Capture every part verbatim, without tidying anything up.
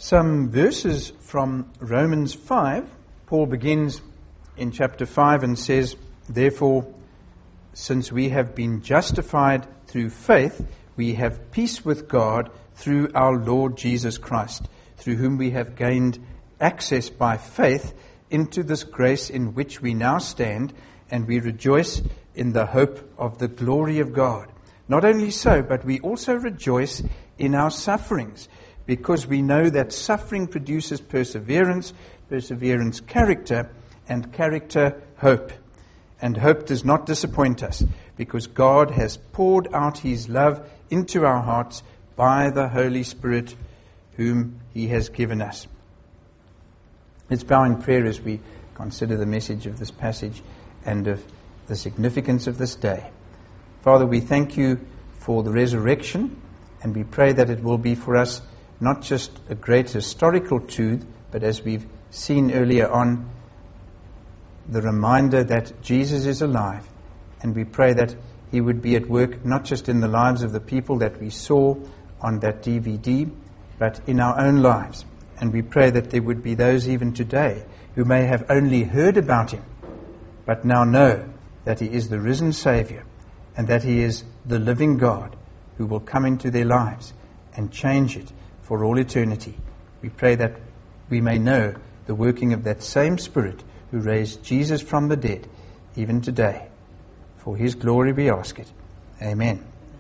Some verses from Romans five. Paul begins in chapter five and says, "Therefore, since we have been justified through faith, we have peace with God through our Lord Jesus Christ, through whom we have gained access by faith into this grace in which we now stand, and we rejoice in the hope of the glory of God. Not only so, but we also rejoice in our sufferings, because we know that suffering produces perseverance, perseverance character, and character hope. And hope does not disappoint us, because God has poured out his love into our hearts by the Holy Spirit, whom he has given us." Let's bow in prayer as we consider the message of this passage and of the significance of this day. Father, we thank you for the resurrection, and we pray that it will be for us not just a great historical truth, but as we've seen earlier on, the reminder that Jesus is alive. And we pray that he would be at work not just in the lives of the people that we saw on that D V D, but in our own lives. And we pray that there would be those even today who may have only heard about him, but now know that he is the risen Savior and that he is the living God who will come into their lives and change it for all eternity. We pray that we may know the working of that same Spirit who raised Jesus from the dead, even today. For his glory we ask it. Amen.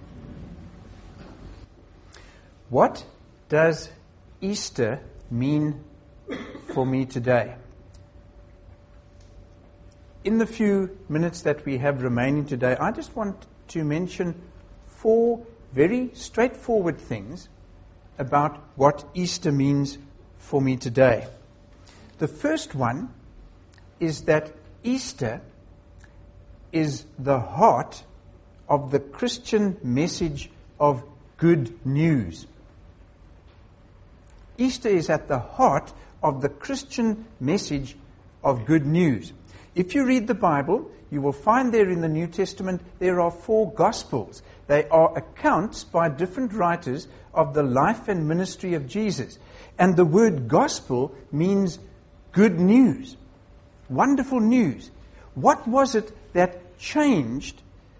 What does Easter mean for me today? In the few minutes that we have remaining today, I just want to mention four very straightforward things about what Easter means for me today. The first one is that Easter is the heart of the Christian message of good news. Easter is at the heart of the Christian message of good news. If you read the Bible, you will find there in the New Testament there are four Gospels. They are accounts by different writers of the life and ministry of Jesus. And the word gospel means good news, wonderful news. What was it that changed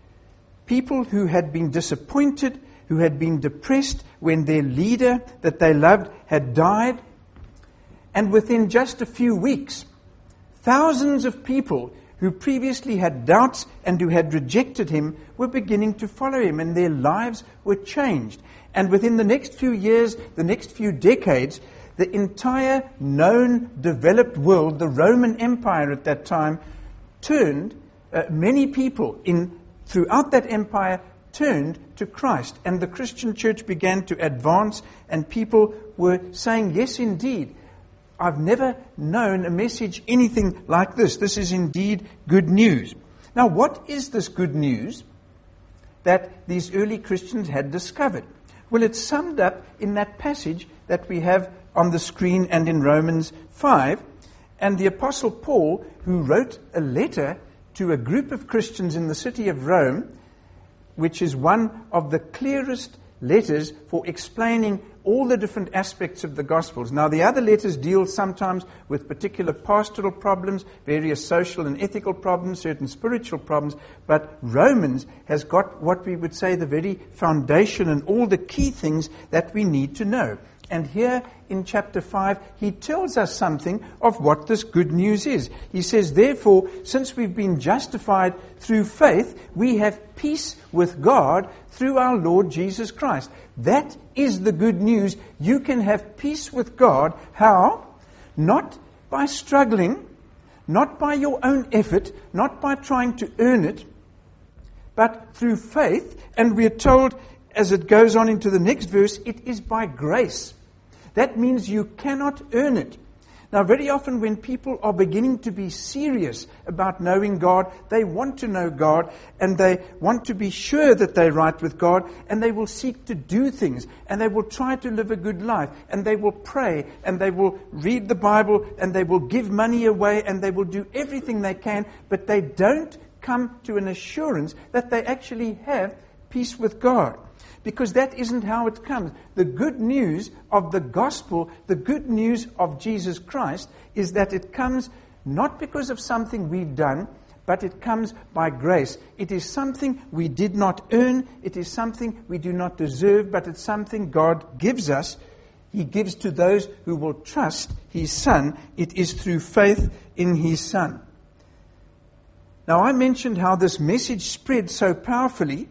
people who had been disappointed, who had been depressed when their leader that they loved had died? And within just a few weeks, thousands of people who previously had doubts and who had rejected him were beginning to follow him, and their lives were changed. And within the next few years, the next few decades, the entire known developed world, the Roman Empire at that time, turned, uh, many people in throughout that empire turned to Christ. And the Christian church began to advance, and people were saying, yes, indeed, I've never known a message anything like this. This is indeed good news. Now, what is this good news that these early Christians had discovered? Well, it's summed up in that passage that we have on the screen and in Romans five. And the Apostle Paul, who wrote a letter to a group of Christians in the city of Rome, which is one of the clearest letters for explaining all the different aspects of the Gospels. Now, the other letters deal sometimes with particular pastoral problems, various social and ethical problems, certain spiritual problems, but Romans has got what we would say the very foundation and all the key things that we need to know. And here in chapter five, he tells us something of what this good news is. He says, therefore, since we've been justified through faith, we have peace with God through our Lord Jesus Christ. That is the good news. You can have peace with God. How? Not by struggling, not by your own effort, not by trying to earn it, but through faith. And we are told, as it goes on into the next verse, it is by grace. That means you cannot earn it. Now, very often when people are beginning to be serious about knowing God, they want to know God, and they want to be sure that they're right with God, and they will seek to do things, and they will try to live a good life, and they will pray, and they will read the Bible, and they will give money away, and they will do everything they can, but they don't come to an assurance that they actually have peace with God. Because that isn't how it comes. The good news of the gospel, the good news of Jesus Christ, is that it comes not because of something we've done, but it comes by grace. It is something we did not earn. It is something we do not deserve, but it's something God gives us. He gives to those who will trust His Son. It is through faith in His Son. Now, I mentioned how this message spread so powerfully.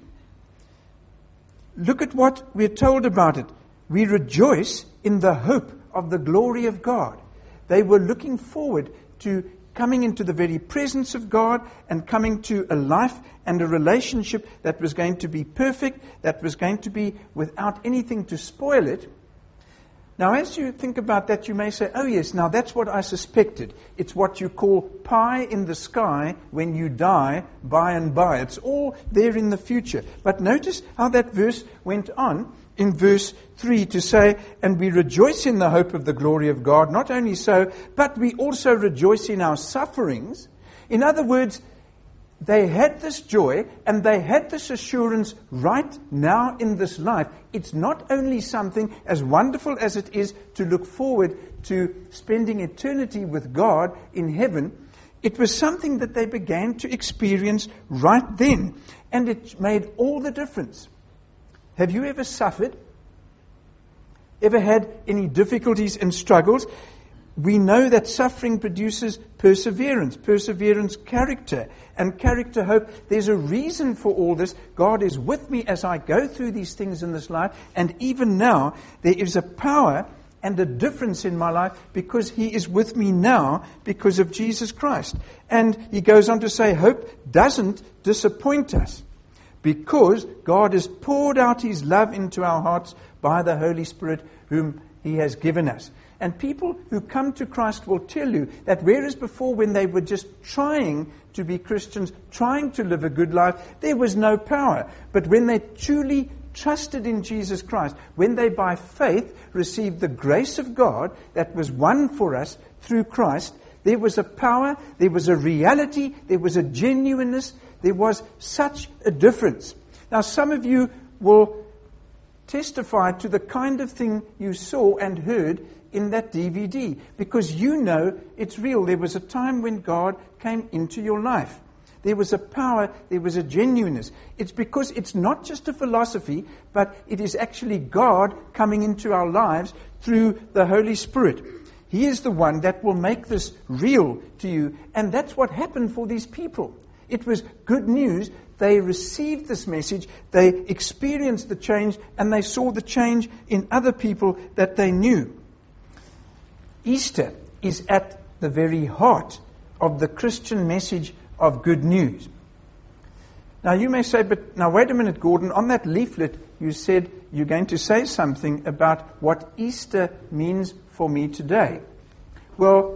Look at what we're told about it. We rejoice in the hope of the glory of God. They were looking forward to coming into the very presence of God and coming to a life and a relationship that was going to be perfect, that was going to be without anything to spoil it. Now, as you think about that, you may say, oh yes, now that's what I suspected. It's what you call pie in the sky when you die by and by. It's all there in the future. But notice how that verse went on in verse three to say, and we rejoice in the hope of the glory of God. Not only so, but we also rejoice in our sufferings. In other words, they had this joy and they had this assurance right now in this life. It's not only something as wonderful as it is to look forward to spending eternity with God in heaven. It was something that they began to experience right then. And it made all the difference. Have you ever suffered? Ever had any difficulties and struggles? We know that suffering produces perseverance, perseverance character, and character hope. There's a reason for all this. God is with me as I go through these things in this life, and even now there is a power and a difference in my life because He is with me now because of Jesus Christ. And he goes on to say, hope doesn't disappoint us because God has poured out His love into our hearts by the Holy Spirit whom He has given us. And people who come to Christ will tell you that whereas before when they were just trying to be Christians, trying to live a good life, there was no power. But when they truly trusted in Jesus Christ, when they by faith received the grace of God that was won for us through Christ, there was a power, there was a reality, there was a genuineness, there was such a difference. Now some of you will testify to the kind of thing you saw and heard in that D V D, because you know it's real. There was a time when God came into your life. There was a power, there was a genuineness. It's because it's not just a philosophy, but it is actually God coming into our lives through the Holy Spirit. He is the one that will make this real to you. And that's what happened for these people. It was good news. They received this message, they experienced the change, and they saw the change in other people that they knew. Easter is at the very heart of the Christian message of good news. Now you may say, but now wait a minute, Gordon, on that leaflet you said you're going to say something about what Easter means for me today. Well,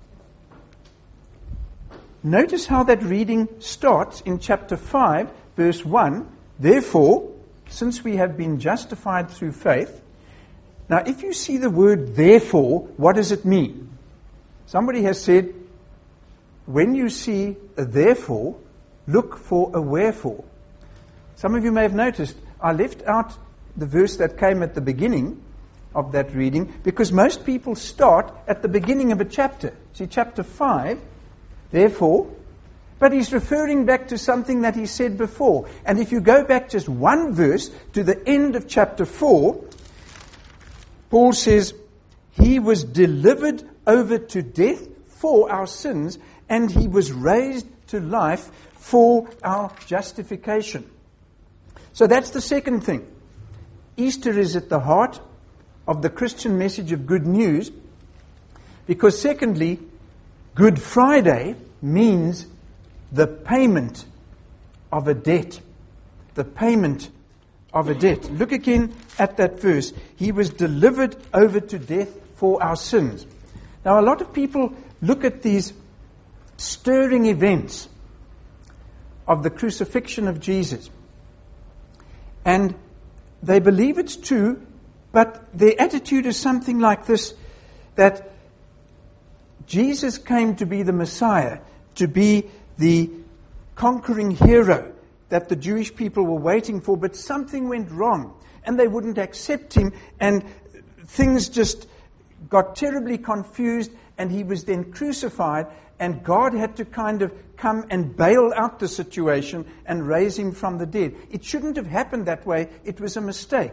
notice how that reading starts in chapter five, verse one. Therefore, since we have been justified through faith. Now, if you see the word therefore, what does it mean? Somebody has said, when you see a therefore, look for a wherefore. Some of you may have noticed, I left out the verse that came at the beginning of that reading, because most people start at the beginning of a chapter. See, chapter five, therefore, but he's referring back to something that he said before. And if you go back just one verse to the end of chapter four, Paul says, He was delivered over to death for our sins, and He was raised to life for our justification. So that's the second thing. Easter is at the heart of the Christian message of good news, because secondly, Good Friday means the payment of a debt. The payment of a debt. Look again at that verse. He was delivered over to death for our sins. Now, a lot of people look at these stirring events of the crucifixion of Jesus, and they believe it's true, but their attitude is something like this, that Jesus came to be the Messiah, to be the conquering hero, that the Jewish people were waiting for, but something went wrong, and they wouldn't accept him, and things just got terribly confused, and he was then crucified, and God had to kind of come and bail out the situation and raise him from the dead. It shouldn't have happened that way. It was a mistake.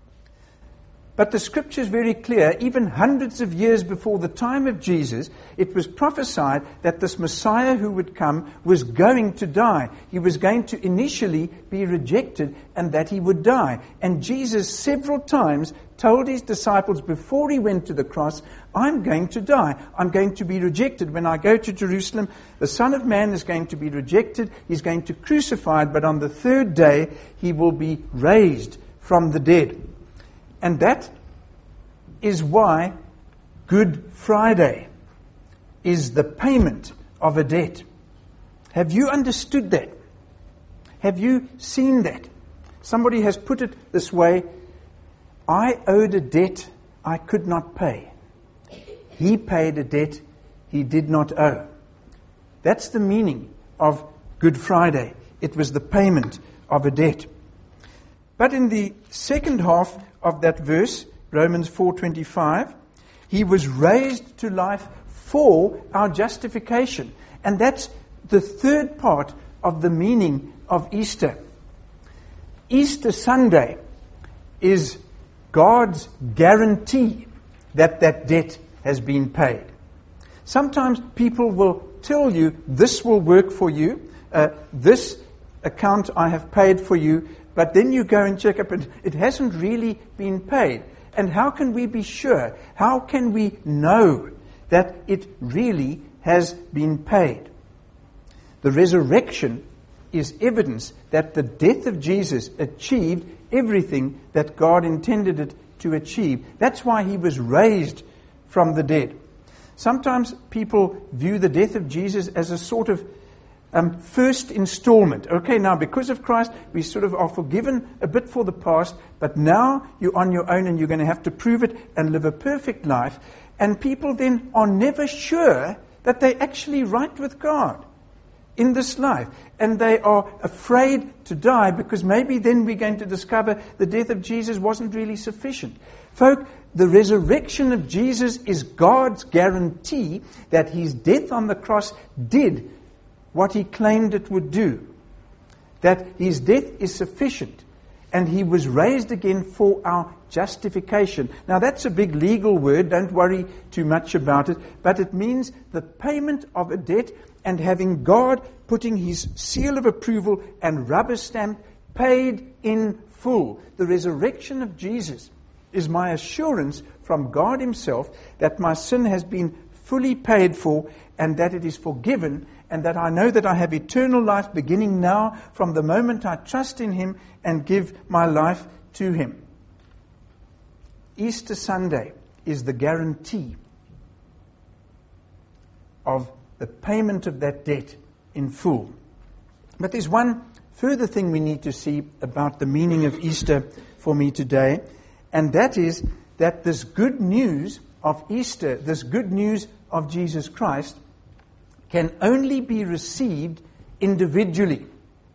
But the scripture is very clear. Even hundreds of years before the time of Jesus, it was prophesied that this Messiah who would come was going to die. He was going to initially be rejected and that he would die. And Jesus several times told his disciples before he went to the cross, I'm going to die. I'm going to be rejected. When I go to Jerusalem, the Son of Man is going to be rejected. He's going to be crucified, but on the third day he will be raised from the dead. And that is why Good Friday is the payment of a debt. Have you understood that? Have you seen that? Somebody has put it this way, I owed a debt I could not pay. He paid a debt he did not owe. That's the meaning of Good Friday. It was the payment of a debt. But in the second half of that verse, Romans four twenty-five, he was raised to life for our justification. And that's the third part of the meaning of Easter. Easter Sunday is God's guarantee that that debt has been paid. Sometimes people will tell you, this will work for you, uh, this account I have paid for you, but then you go and check up and it hasn't really been paid. And how can we be sure? How can we know that it really has been paid? The resurrection is evidence that the death of Jesus achieved everything that God intended it to achieve. That's why he was raised from the dead. Sometimes people view the death of Jesus as a sort of Um, first installment. Okay, now because of Christ, we sort of are forgiven a bit for the past, but now you're on your own and you're going to have to prove it and live a perfect life. And people then are never sure that they're actually right with God in this life. And they are afraid to die because maybe then we're going to discover the death of Jesus wasn't really sufficient. Folk, the resurrection of Jesus is God's guarantee that his death on the cross did what he claimed it would do. That his death is sufficient and he was raised again for our justification. Now that's a big legal word, don't worry too much about it, but it means the payment of a debt and having God putting his seal of approval and rubber stamp paid in full. The resurrection of Jesus is my assurance from God himself that my sin has been fully paid for and that it is forgiven, and that I know that I have eternal life beginning now from the moment I trust in him and give my life to him. Easter Sunday is the guarantee of the payment of that debt in full. But there's one further thing we need to see about the meaning of Easter for me today, and that is that this good news of Easter, this good news of Jesus Christ, can only be received individually.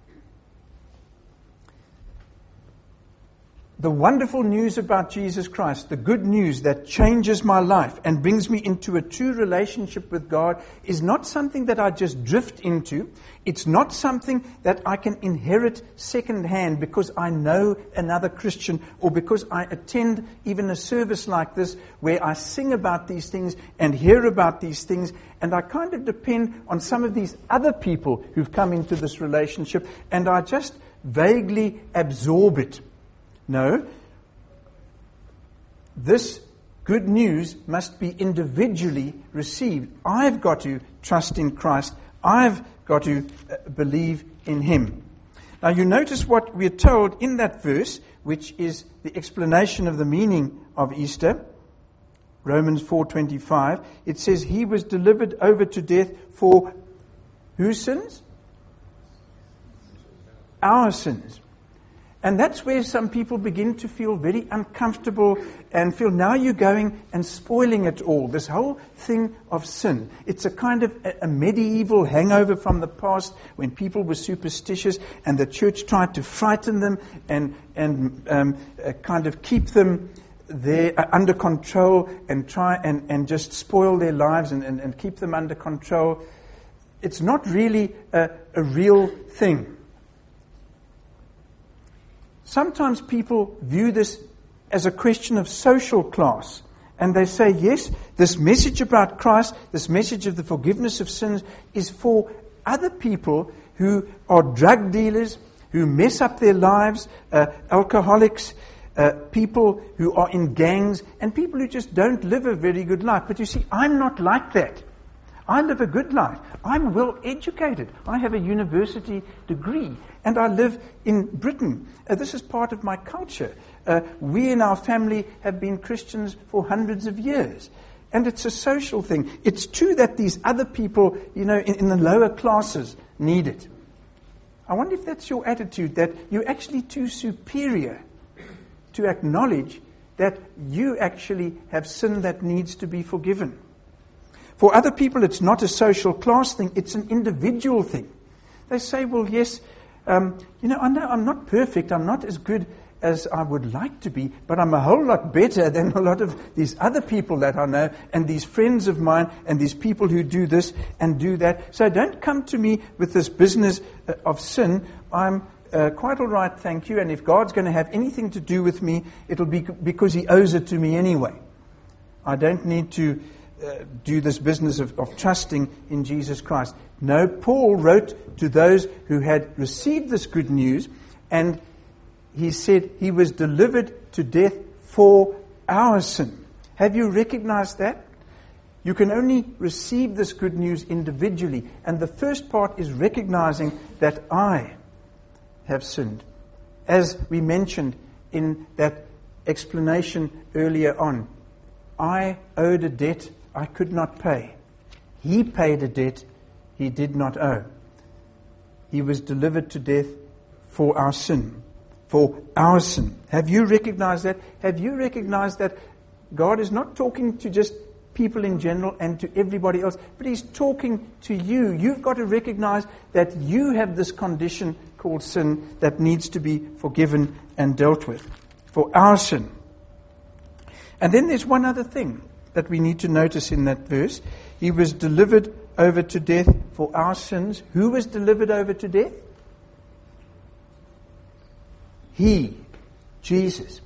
The wonderful news about Jesus Christ, the good news that changes my life and brings me into a true relationship with God, is not something that I just drift into. It's not something that I can inherit secondhand because I know another Christian or because I attend even a service like this where I sing about these things and hear about these things, and I kind of depend on some of these other people who've come into this relationship and I just vaguely absorb it. No, this good news must be individually received. I've got to trust in Christ. I've got to believe in him. Now you notice what we're told in that verse, which is the explanation of the meaning of Easter. Romans four twenty-five. It says he was delivered over to death for whose sins? Our sins. And that's where some people begin to feel very uncomfortable and feel now you're going and spoiling it all. This whole thing of sin. It's a kind of a, a medieval hangover from the past when people were superstitious and the church tried to frighten them and, and um, uh, kind of keep them there uh, under control and try and, and just spoil their lives and, and, and keep them under control. It's not really a, a real thing. Sometimes people view this as a question of social class. And they say, yes, this message about Christ, this message of the forgiveness of sins is for other people who are drug dealers, who mess up their lives, uh, alcoholics, uh, people who are in gangs, and people who just don't live a very good life. But you see, I'm not like that. I live a good life. I'm well educated. I have a university degree. And I live in Britain. Uh, this is part of my culture. Uh, we in our family have been Christians for hundreds of years. And it's a social thing. It's true that these other people, you know, in, in the lower classes need it. I wonder if that's your attitude, that you're actually too superior to acknowledge that you actually have sin that needs to be forgiven. For other people, it's not a social class thing. It's an individual thing. They say, well, yes, um, you know, I know I'm not perfect. I'm not as good as I would like to be, but I'm a whole lot better than a lot of these other people that I know and these friends of mine and these people who do this and do that. So don't come to me with this business uh, of sin. I'm uh, quite all right, thank you. And if God's going to have anything to do with me, it'll be because He owes it to me anyway. I don't need to Uh, do this business of, of trusting in Jesus Christ. No, Paul wrote to those who had received this good news, and he said he was delivered to death for our sin. Have you recognized that? You can only receive this good news individually, and the first part is recognizing that I have sinned. As we mentioned in that explanation earlier on, I owed a debt I could not pay. He paid a debt He did not owe. He was delivered to death for our sin. For our sin. Have you recognized that? Have you recognized that God is not talking to just people in general and to everybody else, but He's talking to you. You've got to recognize that you have this condition called sin that needs to be forgiven and dealt with. For our sin. And then there's one other thing that we need to notice in that verse. He was delivered over to death for our sins. Who was delivered over to death? He, Jesus.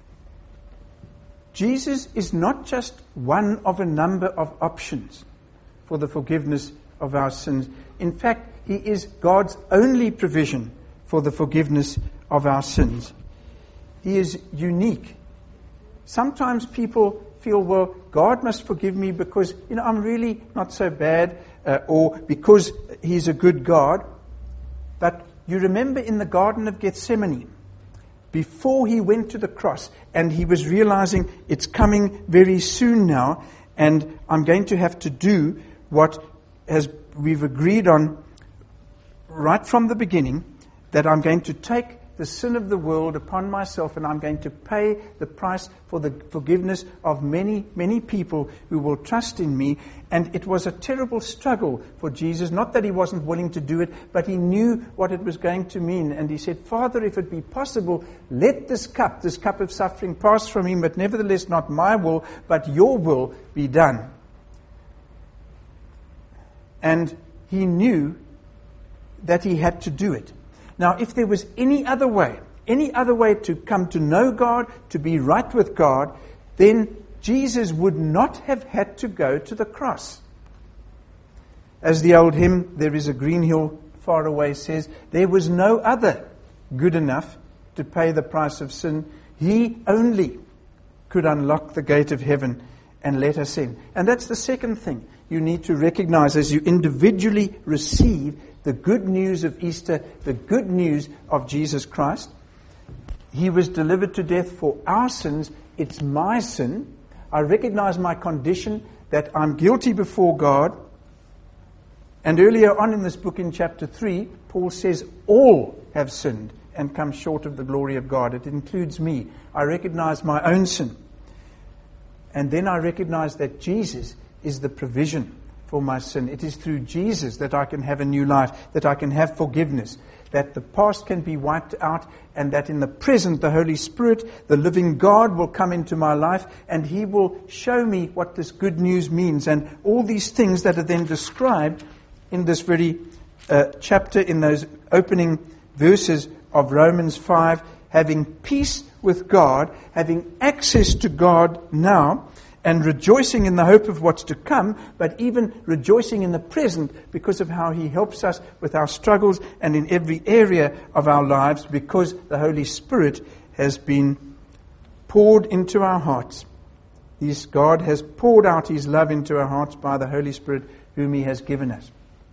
Jesus is not just one of a number of options for the forgiveness of our sins. In fact, He is God's only provision for the forgiveness of our sins. He is unique. Sometimes people feel, well, God must forgive me because, you know, I'm really not so bad, uh, or because He's a good God. But you remember in the Garden of Gethsemane, before He went to the cross, and He was realizing it's coming very soon now, and I'm going to have to do what has we've agreed on right from the beginning, that I'm going to take the sin of the world upon myself, and I'm going to pay the price for the forgiveness of many, many people who will trust in me. And it was a terrible struggle for Jesus. Not that He wasn't willing to do it, but He knew what it was going to mean. And He said, Father, if it be possible, let this cup, this cup of suffering pass from me, but nevertheless not my will, but your will be done. And He knew that He had to do it. Now, if there was any other way, any other way to come to know God, to be right with God, then Jesus would not have had to go to the cross. As the old hymn, There is a Green Hill Far Away, says, there was no other good enough to pay the price of sin. He only could unlock the gate of heaven and let us in. And that's the second thing you need to recognize as you individually receive the good news of Easter, the good news of Jesus Christ. He was delivered to death for our sins. It's my sin. I recognize my condition, that I'm guilty before God. And earlier on in this book in chapter three, Paul says all have sinned and come short of the glory of God. It includes me. I recognize my own sin. And then I recognize that Jesus is the provision for my sin. It is through Jesus that I can have a new life, that I can have forgiveness, that the past can be wiped out, and that in the present the Holy Spirit, the living God, will come into my life, and He will show me what this good news means, and all these things that are then described in this very uh, chapter, in those opening verses of Romans five, having peace with God, having access to God now, and rejoicing in the hope of what's to come, but even rejoicing in the present because of how He helps us with our struggles and in every area of our lives, because the Holy Spirit has been poured into our hearts. This God has poured out His love into our hearts by the Holy Spirit whom He has given us.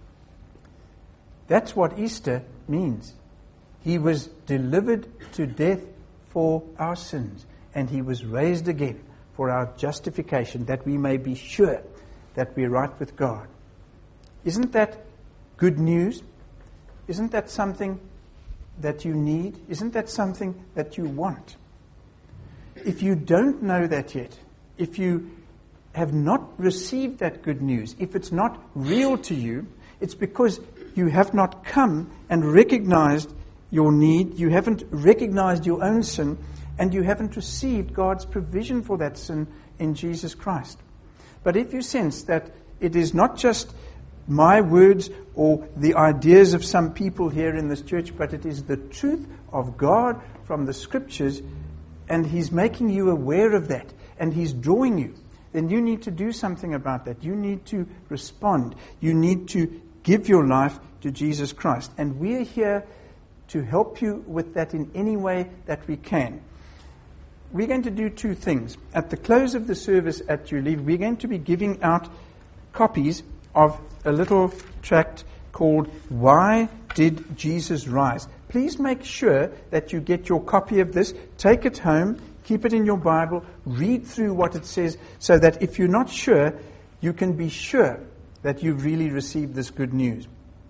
That's what Easter means. He was delivered to death for our sins, and He was raised again for our justification, that we may be sure that we're right with God. Isn't that good news? Isn't that something that you need? Isn't that something that you want? If you don't know that yet, if you have not received that good news, if it's not real to you, it's because you have not come and recognized your need, you haven't recognized your own sin, and you haven't received God's provision for that sin in Jesus Christ. But if you sense that it is not just my words or the ideas of some people here in this church, but it is the truth of God from the Scriptures, and He's making you aware of that, and He's drawing you, then you need to do something about that. You need to respond. You need to give your life to Jesus Christ. And we're here to help you with that in any way that we can. We're going to do two things. At the close of the service at you leave, we're going to be giving out copies of a little tract called Why Did Jesus Rise? Please make sure that you get your copy of this, take it home, keep it in your Bible, read through what it says, so that if you're not sure, you can be sure that you've really received this good news.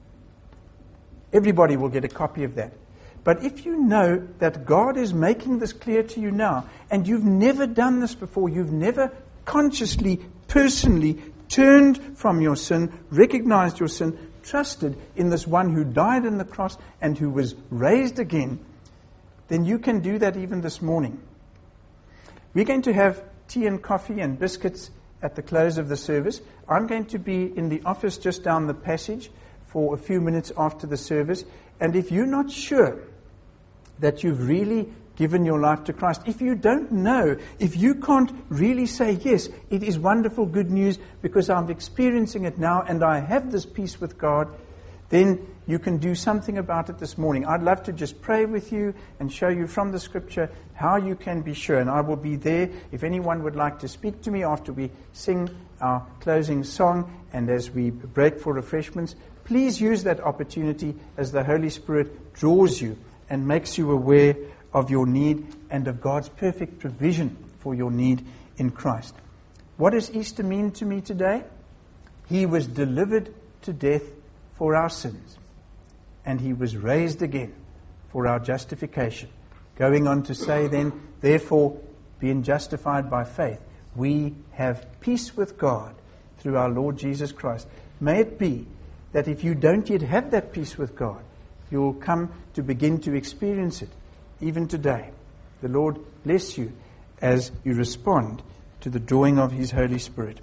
Everybody will get a copy of that. But if you know that God is making this clear to you now, and you've never done this before, you've never consciously, personally turned from your sin, recognized your sin, trusted in this one who died on the cross and who was raised again, then you can do that even this morning. We're going to have tea and coffee and biscuits at the close of the service. I'm going to be in the office just down the passage for a few minutes after the service. And if you're not sure that you've really given your life to Christ, if you don't know, if you can't really say, yes, it is wonderful good news because I'm experiencing it now and I have this peace with God, then you can do something about it this morning. I'd love to just pray with you and show you from the Scripture how you can be sure. And I will be there if anyone would like to speak to me after we sing our closing song and as we break for refreshments. Please use that opportunity as the Holy Spirit draws you and makes you aware of your need and of God's perfect provision for your need in Christ. What does Easter mean to me today? He was delivered to death for our sins, and He was raised again for our justification. Going on to say then, therefore, being justified by faith, we have peace with God through our Lord Jesus Christ. May it be that if you don't yet have that peace with God, you will come to begin to experience it even today. The Lord bless you as you respond to the drawing of His Holy Spirit.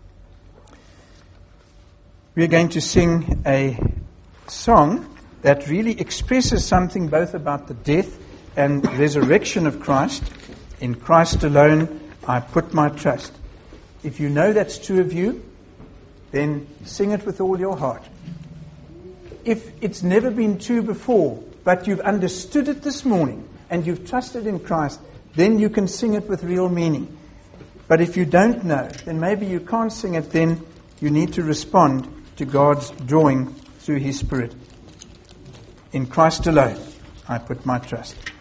We are going to sing a song that really expresses something both about the death and resurrection of Christ. In Christ alone I put my trust. If you know that's true of you, then sing it with all your heart. If it's never been true before, but you've understood it this morning and you've trusted in Christ, then you can sing it with real meaning. But if you don't know, then maybe you can't sing it, then you need to respond to God's drawing through His Spirit. In Christ alone, I put my trust.